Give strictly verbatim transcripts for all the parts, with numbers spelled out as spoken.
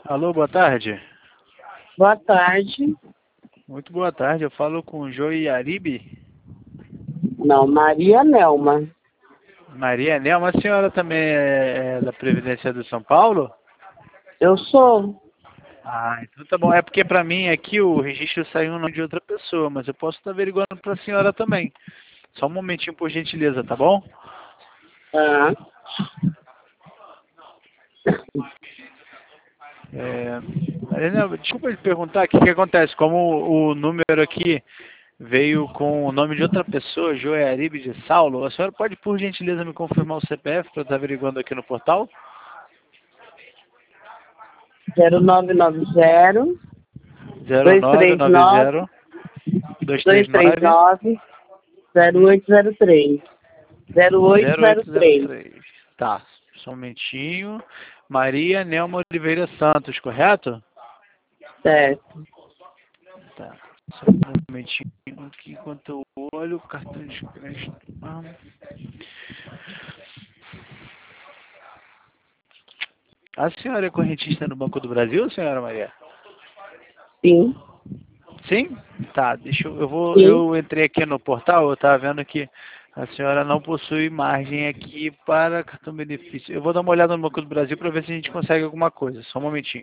Alô, boa tarde. Boa tarde. Muito boa tarde, eu falo com Joey Aribe. Não, Maria Nelma. Maria Nelma, a senhora também é, é da Previdência do São Paulo? Eu sou. Ah, então tá bom. É porque pra mim aqui o registro saiu no nome de outra pessoa, mas eu posso estar averiguando pra senhora também. Só um momentinho, por gentileza, tá bom? Ah, É... Maria Nelma, desculpa lhe perguntar, o que, que acontece? Como o número aqui veio com o nome de outra pessoa, Joey Aribe de Saulo, a senhora pode, por gentileza, me confirmar o C P F para eu estar averiguando aqui no portal? zero nove nove zero, zero dois nove três nove nove, zero dois três dois três nove nove, zero oito zero três. zero oito zero zero oito zero três. três. Tá, só um momentinho. Maria Nelma Oliveira Santos, correto? Certo. Tá, só um momentinho aqui enquanto eu olho o cartão de crédito. Ah. A senhora é correntista no Banco do Brasil, senhora Maria? Sim, Sim? Tá, deixa eu, eu vou, sim. eu entrei aqui no portal, eu estava vendo que a senhora não possui margem aqui para cartão benefício. Eu vou dar uma olhada no Banco do Brasil para ver se a gente consegue alguma coisa, só um momentinho.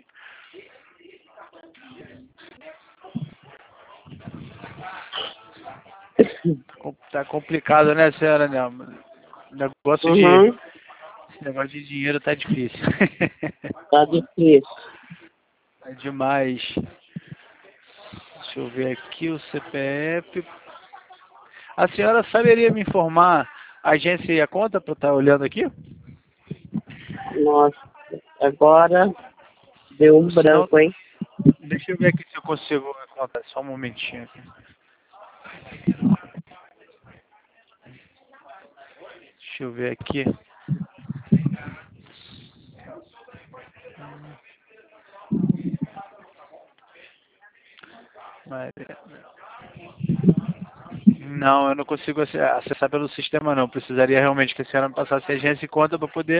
Tá com- Tá complicado, né, senhora Nelma? Negócio de, Uhum. esse negócio de dinheiro tá difícil. Tá difícil. É demais. Deixa eu ver aqui o C P F. A senhora saberia me informar a agência e a conta para estar olhando aqui? Nossa, agora deu um Se não, branco, hein? deixa eu ver aqui se eu consigo encontrar. Só um momentinho aqui. Deixa eu ver aqui. Mas, não, eu não consigo acessar pelo sistema não. Precisaria realmente que a senhora me passasse a agência e conta para poder